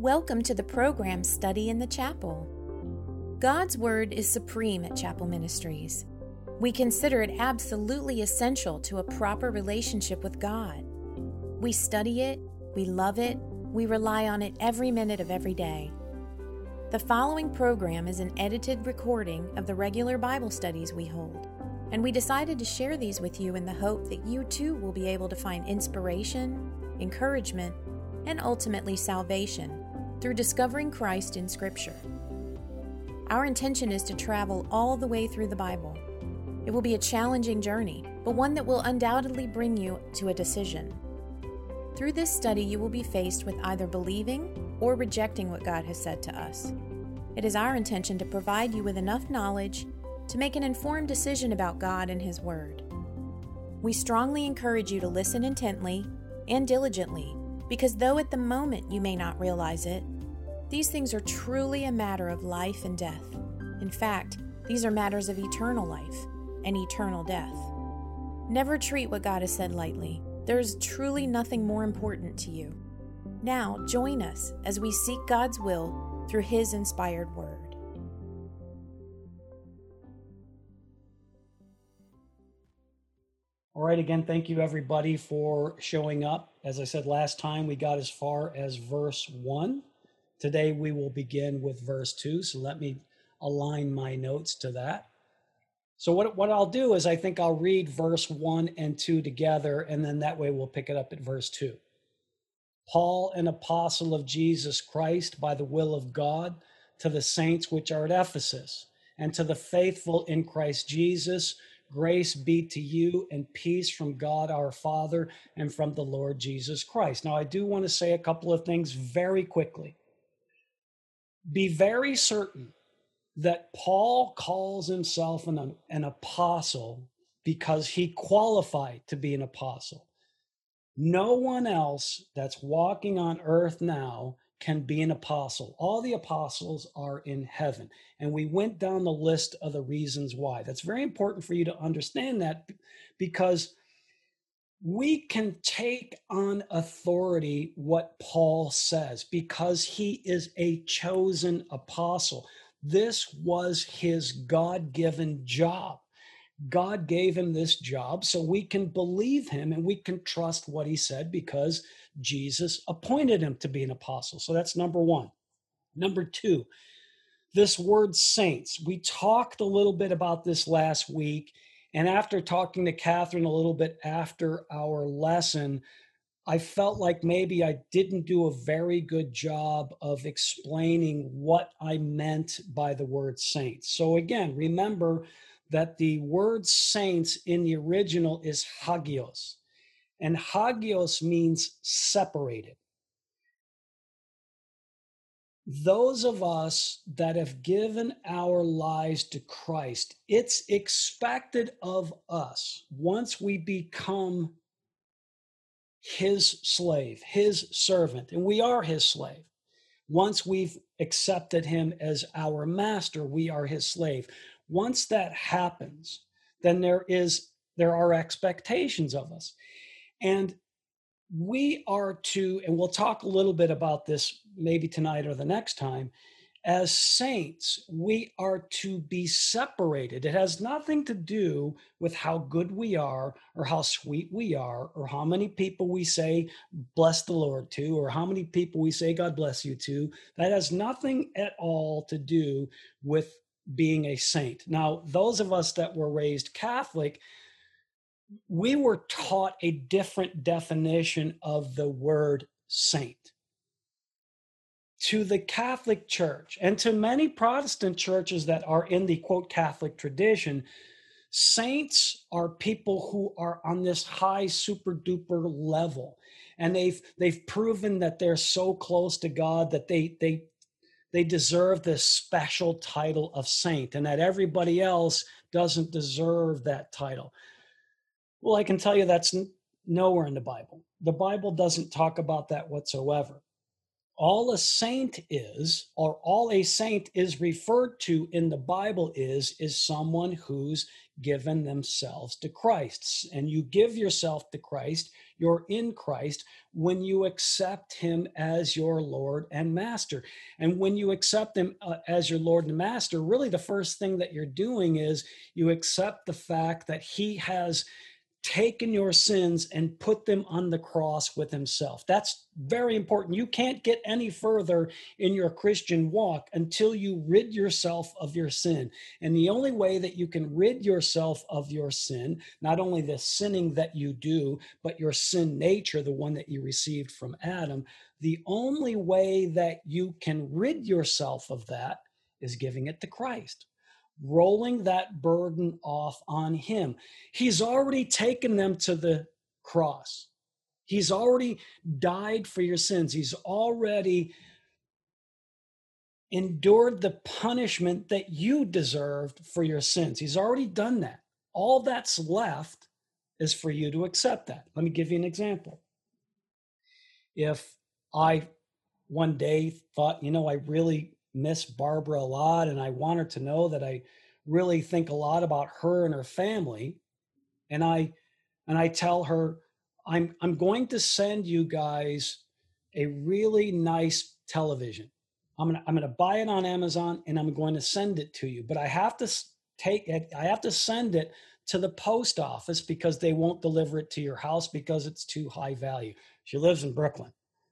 Welcome to the program Study in the Chapel. God's Word is supreme at Chapel Ministries. We consider it absolutely essential to a proper relationship with God. We study it, we love it, we rely on it every minute of every day. The following program is an edited recording of the regular Bible studies we hold, and we decided to share these with you in the hope that you too will be able to find inspiration, encouragement, and ultimately salvation through discovering Christ in Scripture. Our intention is to travel all the way through the Bible. It will be a challenging journey, but one that will undoubtedly bring you to a decision. Through this study, you will be faced with either believing or rejecting what God has said to us. It is our intention to provide you with enough knowledge to make an informed decision about God and His Word. We strongly encourage you to listen intently and diligently, because though at the moment you may not realize it, these things are truly a matter of life and death. In fact, these are matters of eternal life and eternal death. Never treat what God has said lightly. There is truly nothing more important to you. Now, join us as we seek God's will through His inspired Word. All right, again, thank you everybody for showing up. As I said last time, we got as far as verse 1. Today we will begin with verse 2, so let me align my notes to that. So what I'll do is I think I'll read verse 1 and 2 together, and then that way we'll pick it up at verse 2. Paul, an apostle of Jesus Christ by the will of God, to the saints which are at Ephesus, and to the faithful in Christ Jesus, grace be to you and peace from God our Father and from the Lord Jesus Christ. Now, I do want to say a couple of things very quickly. Be very certain that Paul calls himself an apostle because he qualified to be an apostle. No one else that's walking on earth now can be an apostle. All the apostles are in heaven. And we went down the list of the reasons why. That's very important for you to understand that, because we can take on authority what Paul says because he is a chosen apostle. This was his God-given job. God gave him this job so we can believe him and we can trust what he said because Jesus appointed him to be an apostle. So that's number one. Number two, this word saints. We talked a little bit about this last week. And after talking to Catherine a little bit after our lesson, I felt like maybe I didn't do a very good job of explaining what I meant by the word saints. So again, remember that the word saints in the original is hagios, and hagios means separated. Those of us that have given our lives to Christ, it's expected of us, once we become his slave, his servant, and we are his slave. Once we've accepted him as our master, we are his slave. Once that happens, then there are expectations of us. And we are to, and we'll talk a little bit about this maybe tonight or the next time, as saints, we are to be separated. It has nothing to do with how good we are or how sweet we are or how many people we say, bless the Lord to, or how many people we say, God bless you to. That has nothing at all to do with being a saint. Now, those of us that were raised Catholic, we were taught a different definition of the word saint. To the Catholic Church and to many Protestant churches that are in the quote Catholic tradition, saints are people who are on this high super duper level, and they've proven that they're so close to God that they deserve this special title of saint, and that everybody else doesn't deserve that title. Well, I can tell you that's nowhere in the Bible. The Bible doesn't talk about that whatsoever. All a saint is, or all a saint is referred to in the Bible is someone who's given themselves to Christ. And you give yourself to Christ, you're in Christ, when you accept him as your Lord and Master. And when you accept him as your Lord and Master, really the first thing that you're doing is you accept the fact that he has taken your sins and put them on the cross with himself. That's very important. You can't get any further in your Christian walk until you rid yourself of your sin. And the only way that you can rid yourself of your sin, not only the sinning that you do, but your sin nature, the one that you received from Adam, the only way that you can rid yourself of that is giving it to Christ, rolling that burden off on him. He's already taken them to the cross. He's already died for your sins. He's already endured the punishment that you deserved for your sins. He's already done that. All that's left is for you to accept that. Let me give you an example. If I one day thought, I really miss Barbara a lot, and I want her to know that I really think a lot about her and her family, and I tell her, I'm going to send you guys a really nice television. I'm gonna buy it on Amazon, and I'm going to send it to you, but I have to send it to the post office because they won't deliver it to your house because it's too high value. She lives in Brooklyn.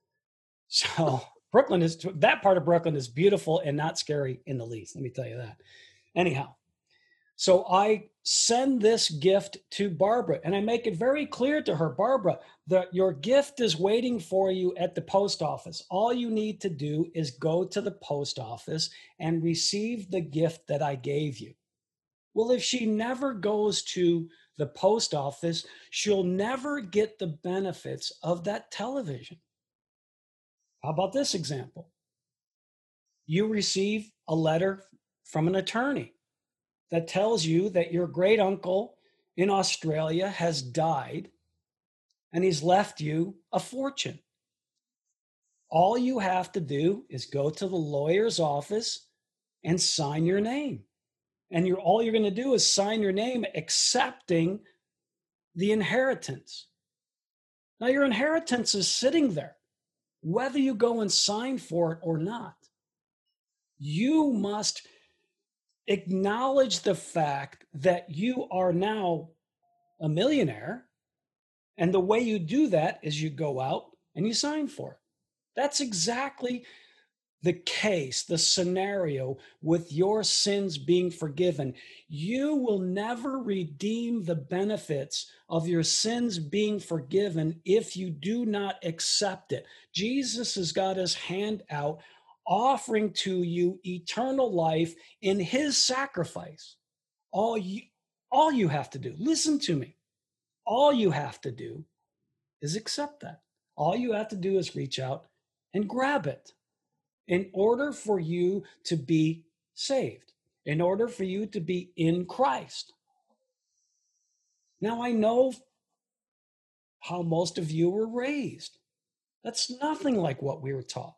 So that part of Brooklyn is beautiful and not scary in the least. Let me tell you that. Anyhow, so I send this gift to Barbara, and I make it very clear to her, Barbara, that your gift is waiting for you at the post office. All you need to do is go to the post office and receive the gift that I gave you. Well, if she never goes to the post office, she'll never get the benefits of that television. How about this example? You receive a letter from an attorney that tells you that your great uncle in Australia has died and he's left you a fortune. All you have to do is go to the lawyer's office and sign your name. And all you're going to do is sign your name accepting the inheritance. Now, your inheritance is sitting there, whether you go and sign for it or not. You must acknowledge the fact that you are now a millionaire. And the way you do that is you go out and you sign for it. That's exactly the case, the scenario with your sins being forgiven. You will never redeem the benefits of your sins being forgiven if you do not accept it. Jesus has got his hand out, offering to you eternal life in his sacrifice. All you have to do, listen to me, all you have to do is accept that. All you have to do is reach out and grab it. In order for you to be saved, in order for you to be in Christ. Now, I know how most of you were raised. That's nothing like what we were taught.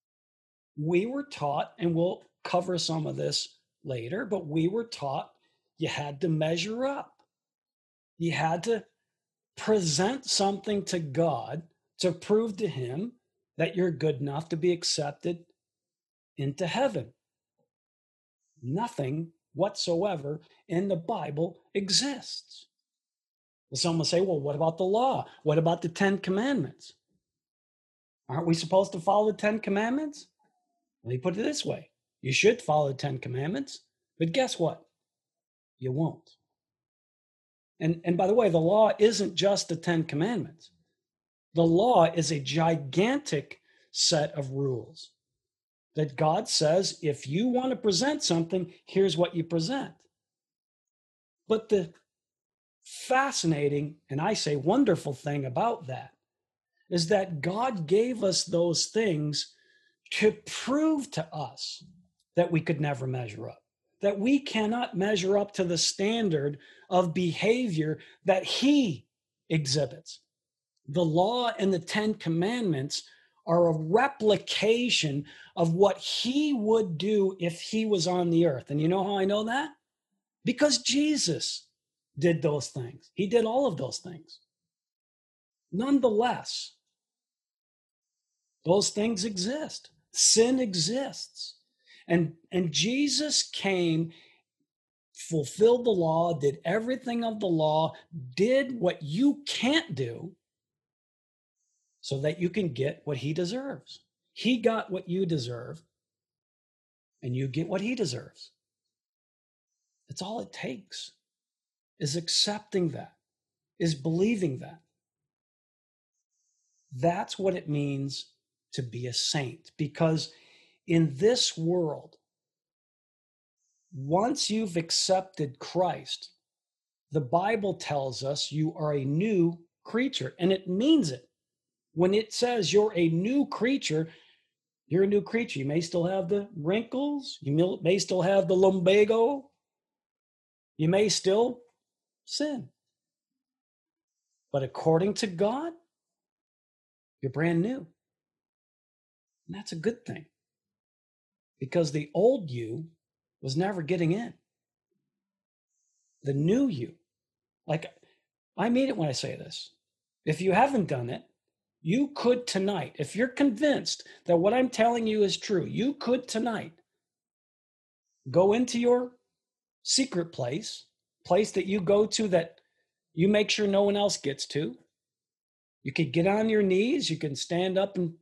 We were taught, and we'll cover some of this later, but we were taught you had to measure up. You had to present something to God to prove to him that you're good enough to be accepted into heaven. Nothing whatsoever in the Bible exists. Some will say, well, what about the law? What about the 10 Commandments? Aren't we supposed to follow the 10 Commandments? Let me put it this way. You should follow the 10 Commandments, but guess what? You won't. And by the way, the law isn't just the 10 Commandments. The law is a gigantic set of rules that God says, if you want to present something, here's what you present. But the fascinating, and I say wonderful thing about that, is that God gave us those things to prove to us that we could never measure up, that we cannot measure up to the standard of behavior that he exhibits. The law and the 10 Commandments are a replication of what he would do if he was on the earth. And you know how I know that? Because Jesus did those things. He did all of those things. Nonetheless, those things exist. Sin exists. And Jesus came, fulfilled the law, did everything of the law, did what you can't do so that you can get what he deserves. He got what you deserve, and you get what he deserves. That's all it takes, is accepting that, is believing that. That's what it means to be a saint, because in this world, once you've accepted Christ, the Bible tells us you are a new creature, and it means it. When it says you're a new creature, you're a new creature. You may still have the wrinkles, you may still have the lumbago, you may still sin. But according to God, you're brand new. And that's a good thing, because the old you was never getting in. The new you, like, I mean it when I say this. If you haven't done it, you could tonight, if you're convinced that what I'm telling you is true, you could tonight go into your secret place that you go to that you make sure no one else gets to. You could get on your knees, you can stand up and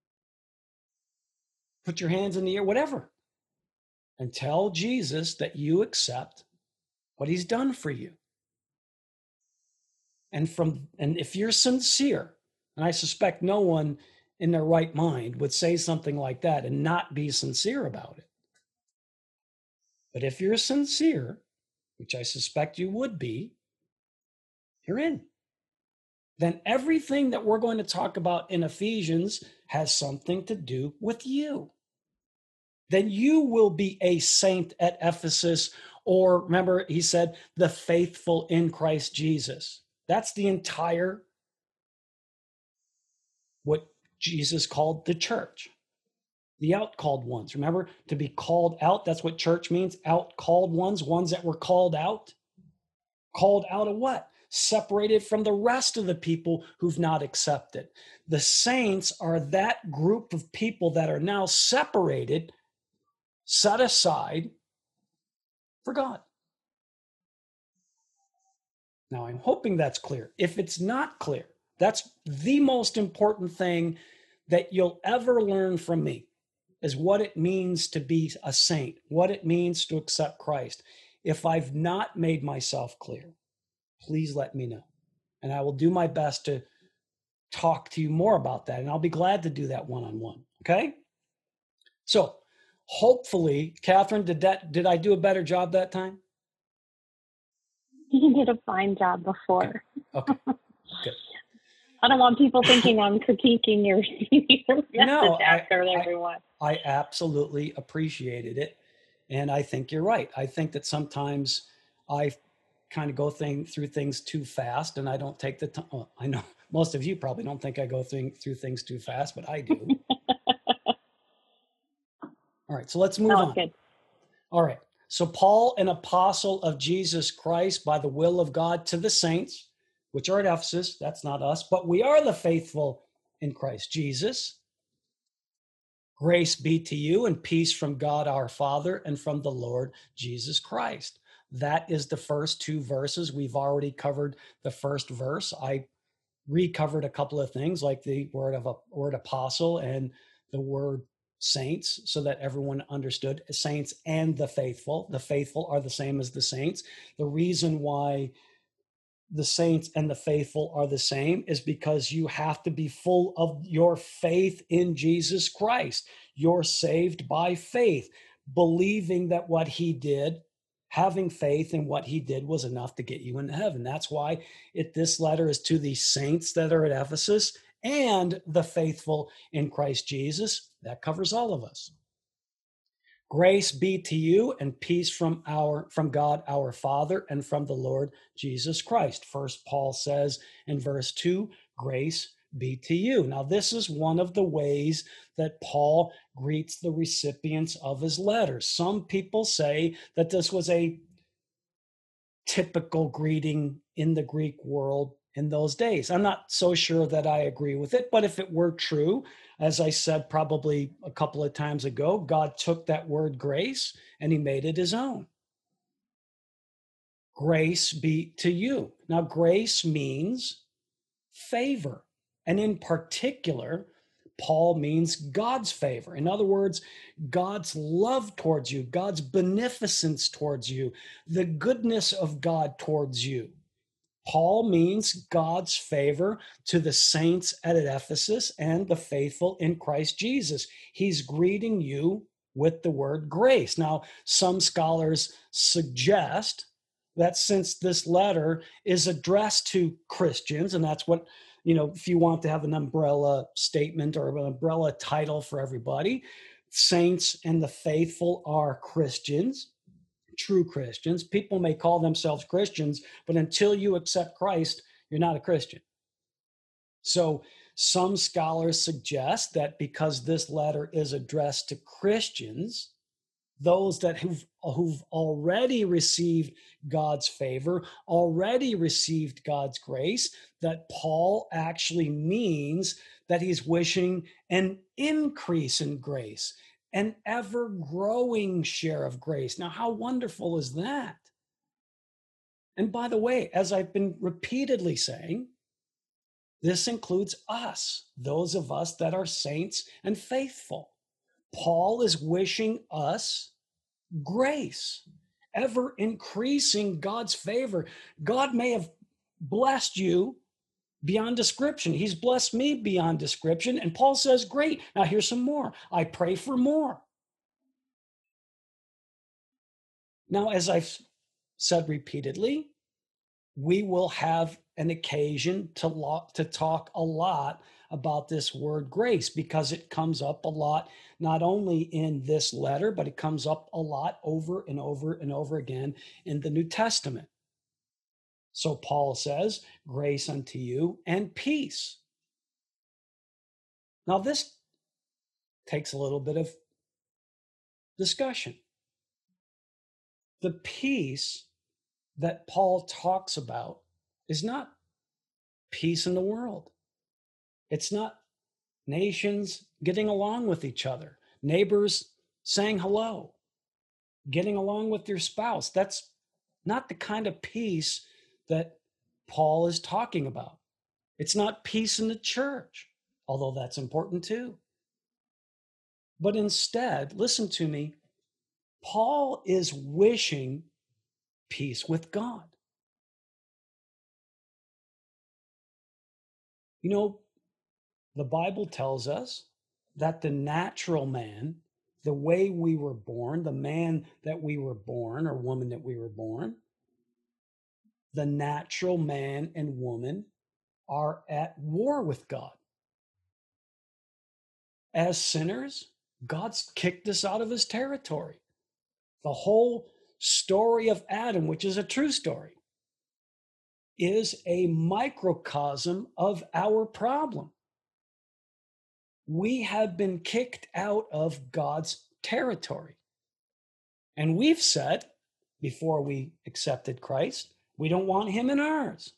put your hands in the air, whatever, and tell Jesus that you accept what he's done for you. And if you're sincere, and I suspect no one in their right mind would say something like that and not be sincere about it. But if you're sincere, which I suspect you would be, you're in. Then everything that we're going to talk about in Ephesians has something to do with you. Then you will be a saint at Ephesus, or remember, he said, the faithful in Christ Jesus. That's the entire, what Jesus called the church, the out-called ones. Remember, to be called out, that's what church means, out-called ones, ones that were called out. Called out of what? Separated from the rest of the people who've not accepted. The saints are that group of people that are now separated, set aside for God. Now, I'm hoping that's clear. If it's not clear, that's the most important thing that you'll ever learn from me, is what it means to be a saint, what it means to accept Christ. If I've not made myself clear, please let me know. And I will do my best to talk to you more about that. And I'll be glad to do that one-on-one. Okay? So hopefully, Catherine, did I do a better job that time? You did a fine job before. Okay. Good. I don't want people thinking I'm critiquing your message after everyone. I absolutely appreciated it. And I think you're right. I think that sometimes I kind of go through things too fast, and I don't take the time. Well, I know most of you probably don't think I go through things too fast, but I do. All right, so let's move on. Good. All right. So Paul, an apostle of Jesus Christ by the will of God, to the saints, which are at Ephesus, that's not us, but we are the faithful in Christ Jesus. Grace be to you and peace from God our Father and from the Lord Jesus Christ. That is the first two verses. We've already covered the first verse. I recovered a couple of things like the word apostle and the word saints, so that everyone understood saints and the faithful. The faithful are the same as the saints. The reason why the saints and the faithful are the same is because you have to be full of your faith in Jesus Christ. You're saved by faith, believing that what he did, having faith in what he did, was enough to get you into heaven. That's why this letter is to the saints that are at Ephesus and the faithful in Christ Jesus. That covers all of us. Grace be to you and peace from God our Father and from the Lord Jesus Christ. First, Paul says in verse 2, grace be to you. Now, this is one of the ways that Paul greets the recipients of his letters. Some people say that this was a typical greeting in the Greek world in those days. I'm not so sure that I agree with it, but if it were true, as I said probably a couple of times ago, God took that word grace and he made it his own. Grace be to you. Now, grace means favor. And in particular, Paul means God's favor. In other words, God's love towards you, God's beneficence towards you, the goodness of God towards you. Paul means God's favor to the saints at Ephesus and the faithful in Christ Jesus. He's greeting you with the word grace. Now, some scholars suggest that since this letter is addressed to Christians, and that's what, if you want to have an umbrella statement or an umbrella title for everybody, saints and the faithful are Christians, true Christians. People may call themselves Christians, but until you accept Christ, you're not a Christian. So some scholars suggest that because this letter is addressed to Christians, those that who've already received God's favor, already received God's grace, that Paul actually means that he's wishing an increase in grace, an ever-growing share of grace. Now, how wonderful is that? And by the way, as I've been repeatedly saying, this includes us, those of us that are saints and faithful. Paul is wishing us grace, ever increasing God's favor. God may have blessed you beyond description. He's blessed me beyond description. And Paul says, great, now here's some more. I pray for more. Now, as I've said repeatedly, we will have an occasion to talk a lot about this word grace because it comes up a lot, not only in this letter, but it comes up a lot over and over and over again in the New Testament. So Paul says, grace unto you and peace. Now this takes a little bit of discussion. The peace that Paul talks about is not peace in the world. It's not nations getting along with each other, neighbors saying hello, getting along with your spouse. That's not the kind of peace that Paul is talking about. It's not peace in the church, although that's important too. But instead, listen to me, Paul is wishing peace with God. The Bible tells us that the natural man, the way we were born, the man that we were born or woman that we were born, the natural man and woman are at war with God. As sinners, God's kicked us out of his territory. The whole story of Adam, which is a true story, is a microcosm of our problem. We have been kicked out of God's territory. And we've said, before we accepted Christ, we don't want him in ours.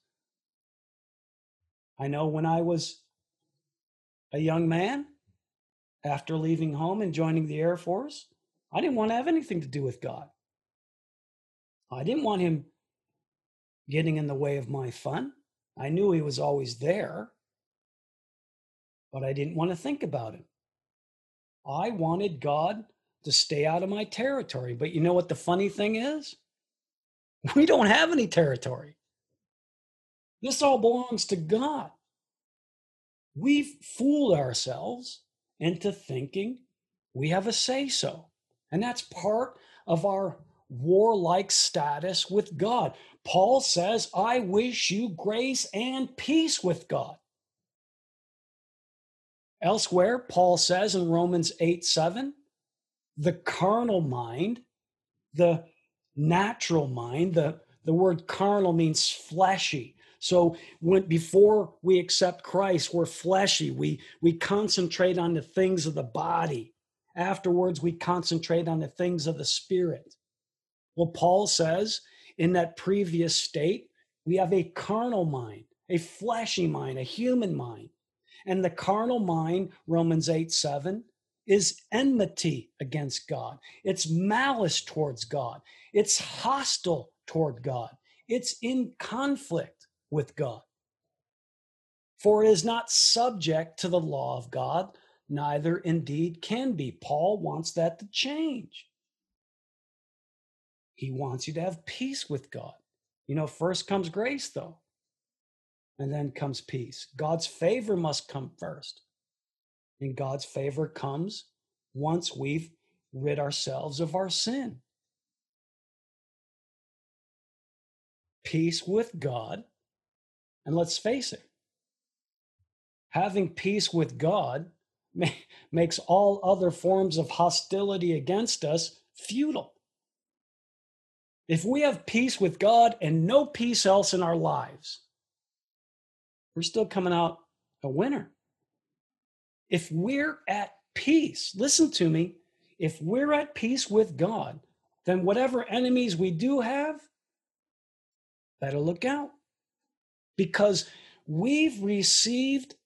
I know when I was a young man, after leaving home and joining the Air Force, I didn't want to have anything to do with God. I didn't want him getting in the way of my fun. I knew he was always there, but I didn't want to think about him. I wanted God to stay out of my territory. But you know what the funny thing is? We don't have any territory. This all belongs to God. We've fooled ourselves into thinking we have a say-so. And that's part of our warlike status with God. Paul says, I wish you grace and peace with God. Elsewhere, Paul says in Romans 8:7, the carnal mind, the natural mind, the word carnal means fleshy. So before we accept Christ, we're fleshy. We concentrate on the things of the body. Afterwards, we concentrate on the things of the spirit. Well, Paul says in that previous state, we have a carnal mind, a fleshy mind, a human mind. And the carnal mind, Romans 8:7, is enmity against God. It's malice towards God. It's hostile toward God. It's in conflict with God. For it is not subject to the law of God, neither indeed can be. Paul wants that to change. He wants you to have peace with God. First comes grace, though, and then comes peace. God's favor must come first. And God's favor comes once we've rid ourselves of our sin. Peace with God. And let's face it, having peace with God makes all other forms of hostility against us futile. If we have peace with God and no peace else in our lives, we're still coming out a winner. If we're at peace, listen to me, if we're at peace with God, then whatever enemies we do have, better look out. Because we've received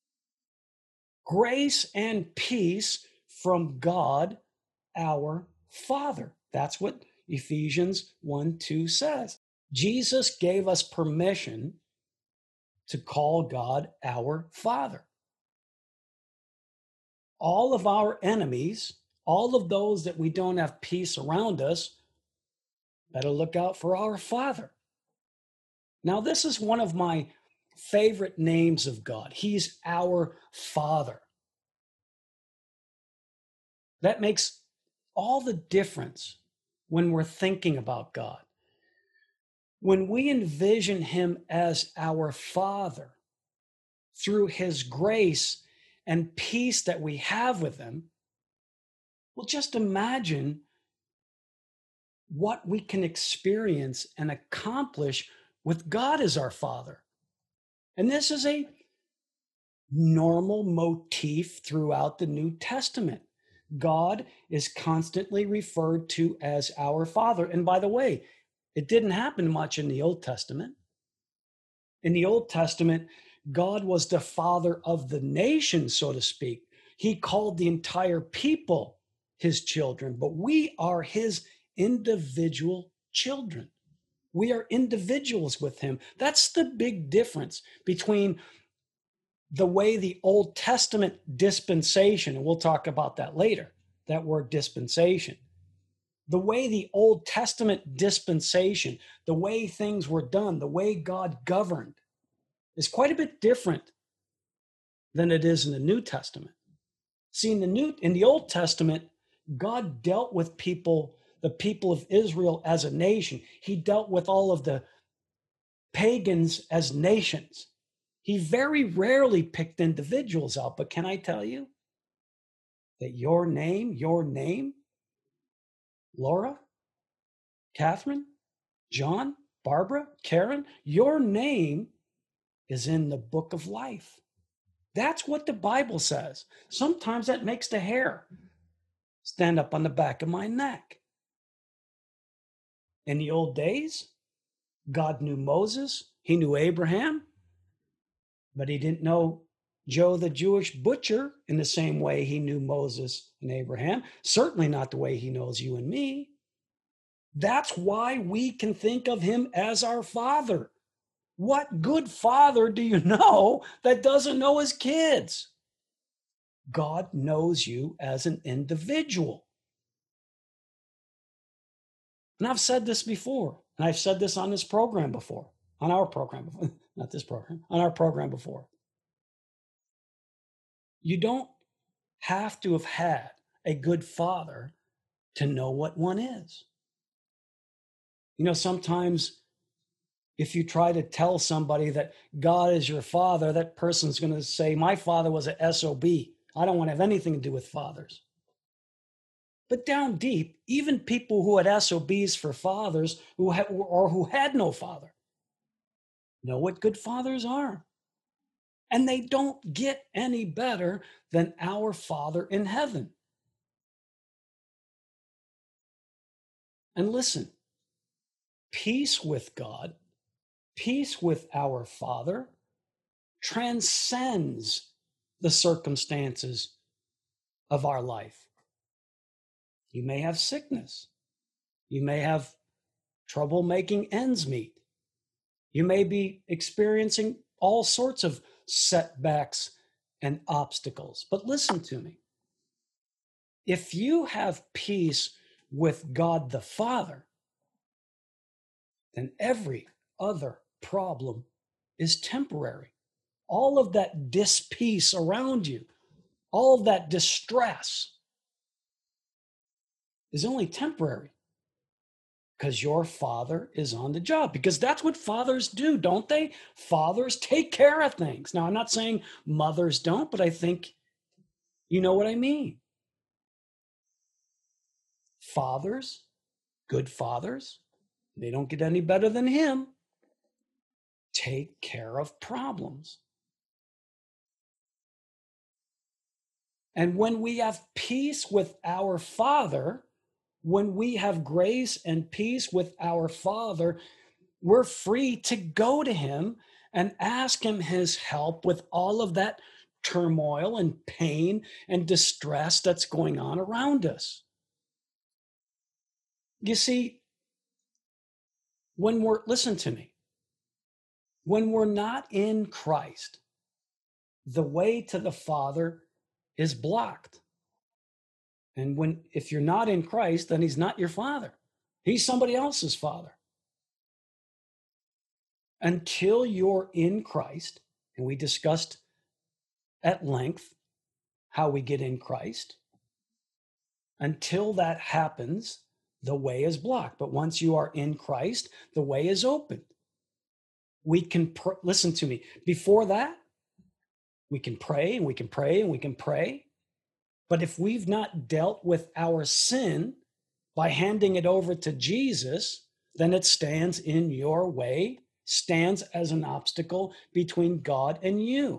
grace and peace from God, our Father. That's what Ephesians 1:2 says. Jesus gave us permission to call God our Father. All of our enemies, all of those that we don't have peace around us, better look out for our Father. Now, this is one of my favorite names of God. He's our Father. That makes all the difference when we're thinking about God. When we envision him as our Father, through his grace and peace that we have with him, well, just imagine what we can experience and accomplish with God as our Father. And this is a normal motif throughout the New Testament. God is constantly referred to as our Father. And by the way, it didn't happen much in the Old Testament. In the Old Testament, God was the father of the nation, so to speak. He called the entire people his children, but we are his individual children. We are individuals with him. That's the big difference between the way the Old Testament dispensation, and we'll talk about that later, that word dispensation. The way the Old Testament dispensation, the way things were done, the way God governed, is quite a bit different than it is in the New Testament. See, in the Old Testament, God dealt with people, the people of Israel as a nation. He dealt with all of the pagans as nations. He very rarely picked individuals out, but can I tell you that your name, Laura, Catherine, John, Barbara, Karen, your name is in the book of life. That's what the Bible says. Sometimes that makes the hair stand up on the back of my neck. In the old days, God knew Moses, he knew Abraham, but he didn't know Joe the Jewish butcher in the same way he knew Moses and Abraham. Certainly not the way he knows you and me. That's why we can think of him as our Father. What good father do you know that doesn't know his kids? God knows you as an individual. And I've said this before, and I've said this on this program before, on our program before, not this program, on our program before. You don't have to have had a good father to know what one is. Sometimes if you try to tell somebody that God is your father, that person's going to say, my father was an SOB. I don't want to have anything to do with fathers. But down deep, even people who had SOBs for fathers who had no father know what good fathers are. And they don't get any better than our Father in heaven. And listen, peace with God, peace with our Father, transcends the circumstances of our life. You may have sickness. You may have trouble making ends meet. You may be experiencing all sorts of setbacks and obstacles. But listen to me. If you have peace with God the Father, then every other problem is temporary. All of that dis-peace around you, all of that distress is only temporary because your Father is on the job. Because that's what fathers do, don't they? Fathers take care of things. Now, I'm not saying mothers don't, but I think you know what I mean. Fathers, good fathers, they don't get any better than him, take care of problems. And when we have peace with our Father, when we have grace and peace with our Father, we're free to go to him and ask him his help with all of that turmoil and pain and distress that's going on around us. You see, listen to me, when we're not in Christ, the way to the Father is blocked. And if you're not in Christ, then he's not your Father. He's somebody else's Father. Until you're in Christ, and we discussed at length how we get in Christ, until that happens, the way is blocked. But once you are in Christ, the way is open. We can, listen to me, before that, we can pray and we can pray and we can pray. But if we've not dealt with our sin by handing it over to Jesus, then it stands in your way, stands as an obstacle between God and you.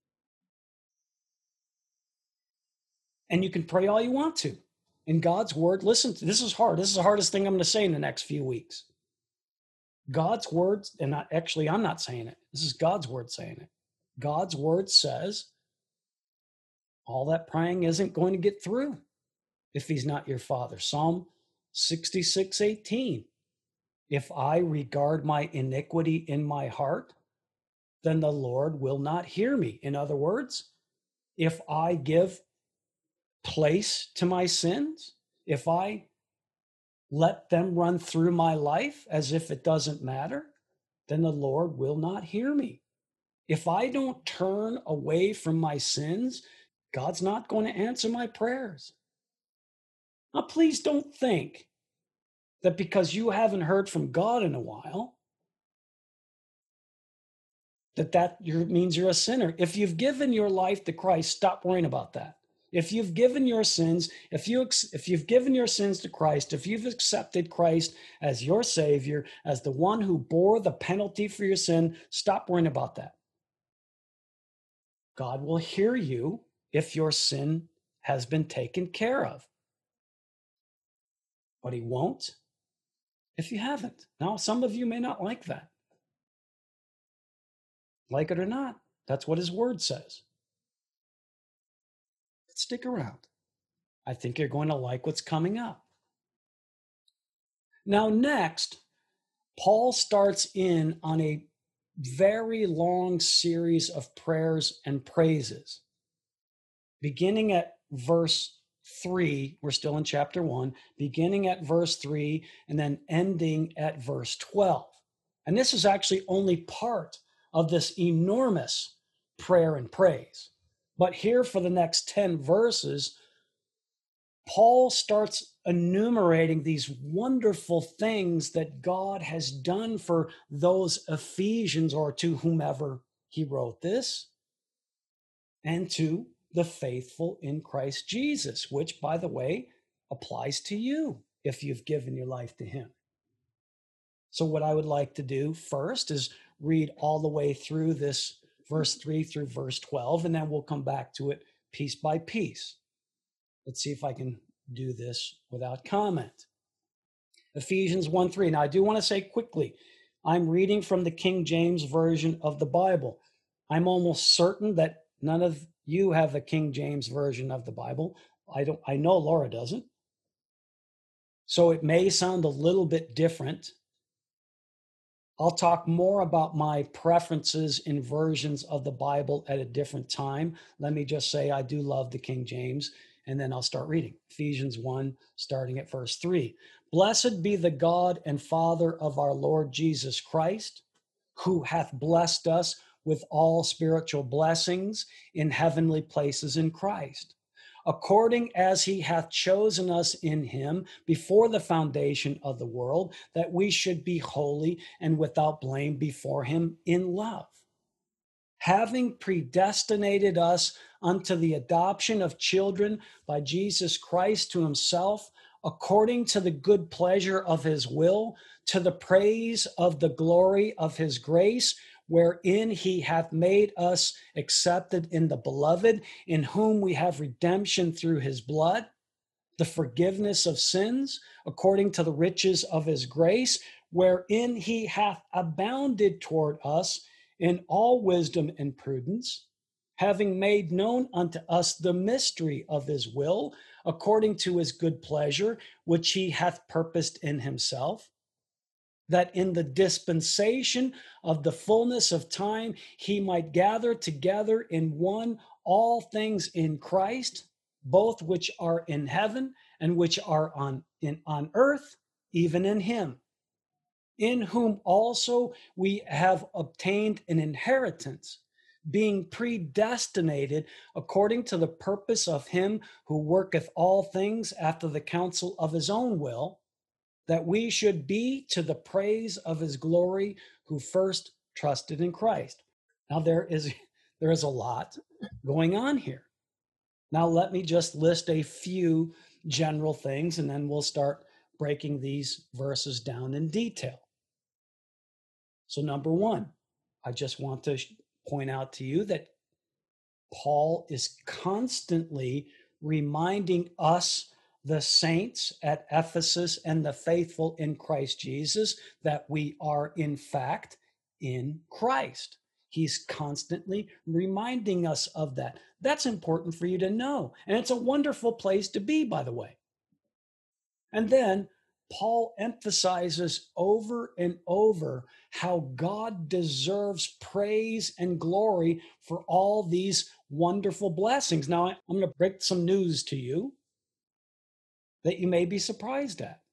And you can pray all you want to. In God's word, listen, this is hard. This is the hardest thing I'm going to say in the next few weeks. God's words, and I'm not saying it. This is God's word saying it. God's word says all that praying isn't going to get through if he's not your Father. Psalm 66:18. If I regard my iniquity in my heart, then the Lord will not hear me. In other words, if I give place to my sins, if I let them run through my life as if it doesn't matter, then the Lord will not hear me. If I don't turn away from my sins, God's not going to answer my prayers. Now, please don't think that because you haven't heard from God in a while, that means you're a sinner. If you've given your life to Christ, stop worrying about that. If you've given your sins, if you've given your sins to Christ, if you've accepted Christ as your Savior, as the one who bore the penalty for your sin, stop worrying about that. God will hear you if your sin has been taken care of. But he won't if you haven't. Now, some of you may not like that. Like it or not, that's what his word says. Stick around. I think you're going to like what's coming up. Now, next, Paul starts in on a very long series of prayers and praises. Beginning at verse 3, we're still in chapter 1, beginning at verse 3 and then ending at verse 12. And this is actually only part of this enormous prayer and praise. But here for the next 10 verses, Paul starts enumerating these wonderful things that God has done for those Ephesians, or to whomever he wrote this, and to the faithful in Christ Jesus, which, by the way, applies to you if you've given your life to him. So what I would like to do first is read all the way through this verse 3 through verse 12, and then we'll come back to it piece by piece. Let's see if I can do this without comment. Ephesians 1:3. Now, I do want to say quickly, I'm reading from the King James Version of the Bible. I'm almost certain that none of you have a King James Version of the Bible. I know Laura doesn't. So it may sound a little bit different. I'll talk more about my preferences in versions of the Bible at a different time. Let me just say I do love the King James, and then I'll start reading. Ephesians 1, starting at verse 3. Blessed be the God and Father of our Lord Jesus Christ, who hath blessed us with all spiritual blessings in heavenly places in Christ, according as he hath chosen us in him before the foundation of the world, that we should be holy and without blame before him in love, having predestinated us unto the adoption of children by Jesus Christ to himself, according to the good pleasure of his will, to the praise of the glory of his grace, wherein he hath made us accepted in the beloved, in whom we have redemption through his blood, the forgiveness of sins, according to the riches of his grace, wherein he hath abounded toward us in all wisdom and prudence, having made known unto us the mystery of his will, according to his good pleasure, which he hath purposed in himself, that in the dispensation of the fullness of time he might gather together in one all things in Christ, both which are in heaven and which are on earth, even in him, in whom also we have obtained an inheritance, being predestinated according to the purpose of him who worketh all things after the counsel of his own will, that we should be to the praise of his glory, who first trusted in Christ. Now there is a lot going on here. Now let me just list a few general things, and then we'll start breaking these verses down in detail. So number one, I just want to point out to you that Paul is constantly reminding us, the saints at Ephesus and the faithful in Christ Jesus, that we are in fact in Christ. He's constantly reminding us of that. That's important for you to know. And it's a wonderful place to be, by the way. And then Paul emphasizes over and over how God deserves praise and glory for all these wonderful blessings. Now, I'm going to break some news to you that you may be surprised at.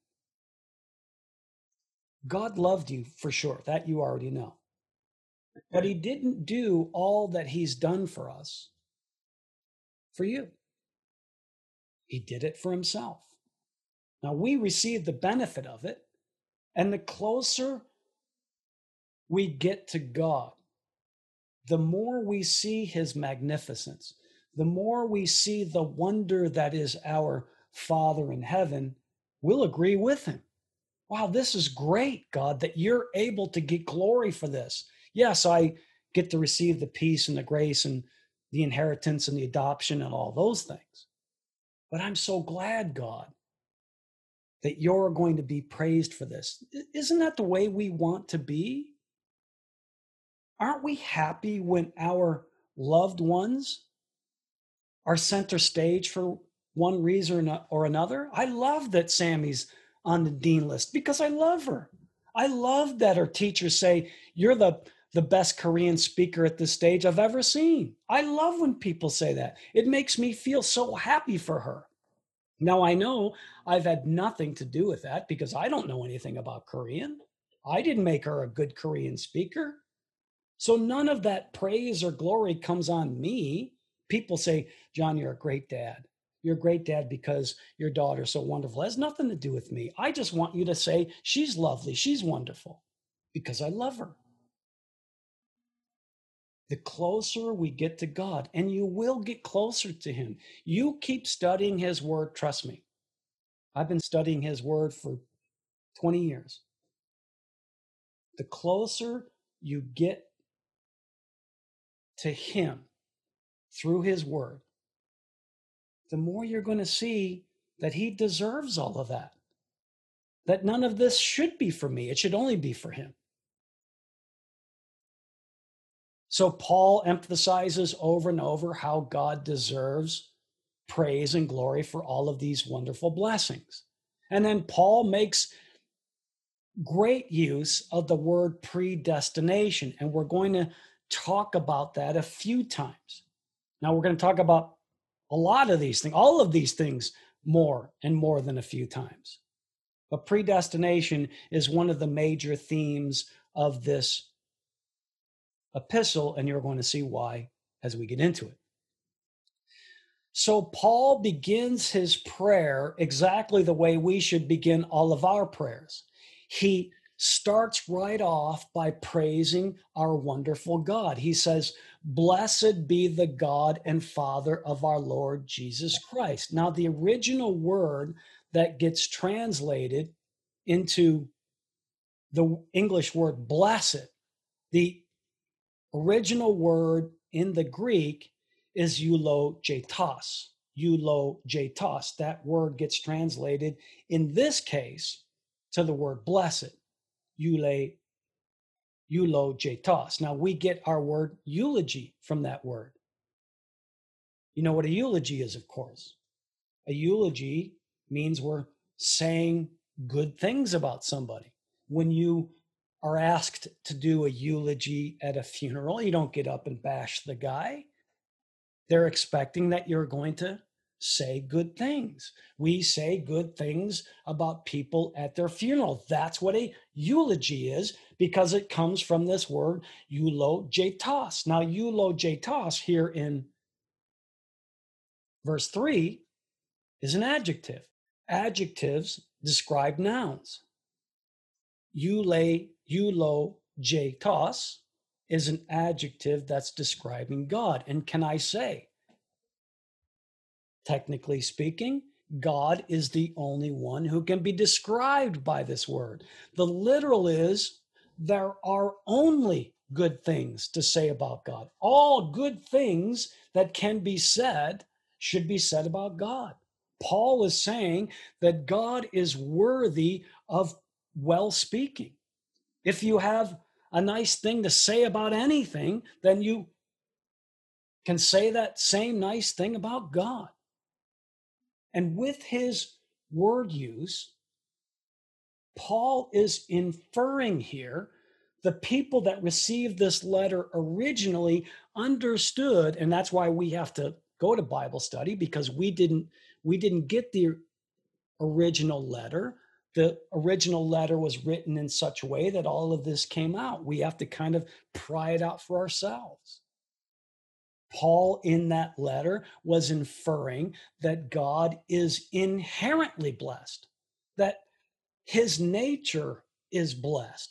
God loved you for sure, that you already know. But he didn't do all that he's done for us for you. He did it for himself. Now, we receive the benefit of it, and the closer we get to God, the more we see his magnificence, the more we see the wonder that is our Father in heaven, we'll agree with him. Wow, this is great, God, that you're able to get glory for this. Yes, I get to receive the peace and the grace and the inheritance and the adoption and all those things. But I'm so glad, God, that you're going to be praised for this. Isn't that the way we want to be? Aren't we happy when our loved ones are center stage for one reason or another? I love that Sammy's on the dean list because I love her. I love that her teachers say, you're the best Korean speaker at this stage I've ever seen. I love when people say that. It makes me feel so happy for her. Now, I know I've had nothing to do with that because I don't know anything about Korean. I didn't make her a good Korean speaker. So none of that praise or glory comes on me. People say, John, you're a great dad. You're a great dad because your daughter's so wonderful. It has nothing to do with me. I just want you to say, she's lovely, she's wonderful, because I love her. The closer we get to God, and you will get closer to him. You keep studying his word, trust me. I've been studying his word for 20 years. The closer you get to him through his word, the more you're going to see that he deserves all of that. that none of this should be for me. It should only be for him. So Paul emphasizes over and over how God deserves praise and glory for all of these wonderful blessings. And then Paul makes great use of the word predestination, and we're going to talk about that a few times. Now, we're going to talk about a lot of these things, all of these things, more and more than a few times. But predestination is one of the major themes of this epistle, and you're going to see why as we get into it. So Paul begins his prayer exactly the way we should begin all of our prayers. He starts right off by praising our wonderful God. He says, "Blessed be the God and Father of our Lord Jesus Christ." Now, the original word that gets translated into the English word blessed, the original word in the Greek is eulogetos. Eulogetos. That word gets translated in this case to the word blessed. Eulogetos. Now we get our word eulogy from that word. You know what a eulogy is, of course. A eulogy means we're saying good things about somebody. When you are asked to do a eulogy at a funeral, you don't get up and bash the guy. They're expecting that you're going to say good things. We say good things about people at their funeral. That's what a eulogy is, because it comes from this word eulogetos. Now, eulogetos here in verse 3 is an adjective. Adjectives describe nouns. Eulogetos is an adjective that's describing God. And can I say, technically speaking, God is the only one who can be described by this word. The literal is, there are only good things to say about God. All good things that can be said should be said about God. Paul is saying that God is worthy of well speaking. If you have a nice thing to say about anything, then you can say that same nice thing about God. And with his word use, Paul is inferring here the people that received this letter originally understood, and that's why we have to go to Bible study, because we didn't get the original letter. The original letter was written in such a way that all of this came out. We have to kind of pry it out for ourselves. Paul, in that letter, was inferring that God is inherently blessed, that his nature is blessed.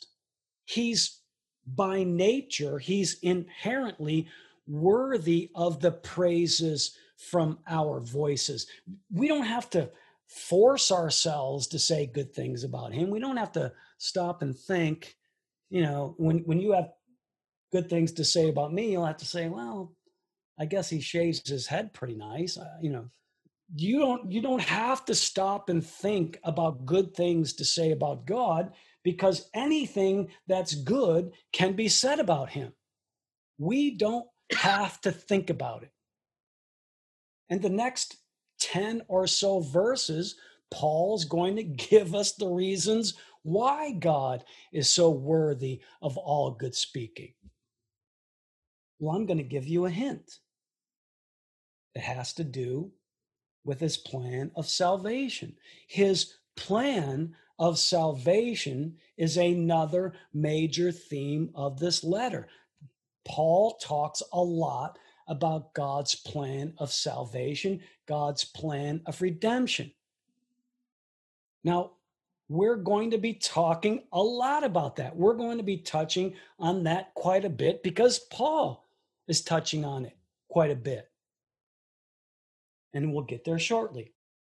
By nature, he's inherently worthy of the praises from our voices. We don't have to force ourselves to say good things about him. We don't have to stop and think, when you have good things to say about me, you'll have to say, well, I guess he shaves his head pretty nice. You don't have to stop and think about good things to say about God, because anything that's good can be said about him. We don't have to think about it. And the next 10 or so verses, Paul's going to give us the reasons why God is so worthy of all good speaking. Well, I'm going to give you a hint. It has to do with his plan of salvation. His plan of salvation is another major theme of this letter. Paul talks a lot about God's plan of salvation, God's plan of redemption. Now, we're going to be talking a lot about that. We're going to be touching on that quite a bit, because Paul is touching on it quite a bit. And we'll get there shortly.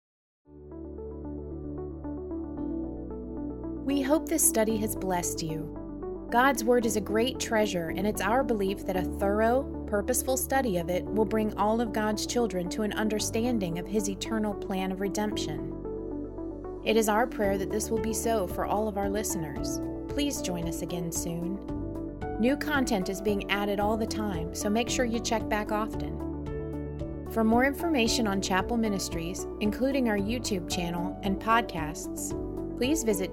We hope this study has blessed you. God's Word is a great treasure, and it's our belief that a thorough, purposeful study of it will bring all of God's children to an understanding of His eternal plan of redemption. It is our prayer that this will be so for all of our listeners. Please join us again soon. New content is being added all the time, so make sure you check back often. For more information on Chapel Ministries, including our YouTube channel and podcasts, please visit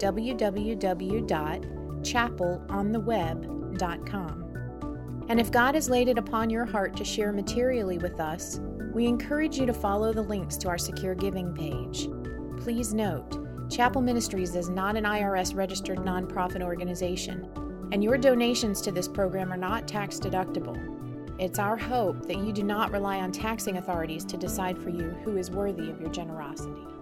www.chapelontheweb.com. And if God has laid it upon your heart to share materially with us, we encourage you to follow the links to our secure giving page. Please note, Chapel Ministries is not an IRS-registered nonprofit organization, and your donations to this program are not tax deductible. It's our hope that you do not rely on taxing authorities to decide for you who is worthy of your generosity.